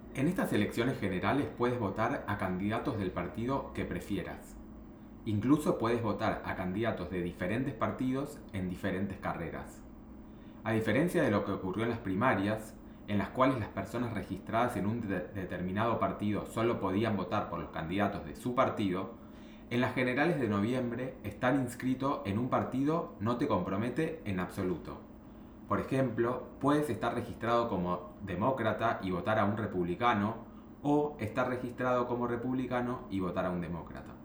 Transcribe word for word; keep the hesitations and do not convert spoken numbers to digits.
En estas elecciones generales puedes votar a candidatos del partido que prefieras. Incluso puedes votar a candidatos de diferentes partidos en diferentes carreras. A diferencia de lo que ocurrió en las primarias, en las cuales las personas registradas en un de- determinado partido solo podían votar por los candidatos de su partido, en las generales de noviembre estar inscrito en un partido no te compromete en absoluto. Por ejemplo, puedes estar registrado como demócrata y votar a un republicano, o estar registrado como republicano y votar a un demócrata.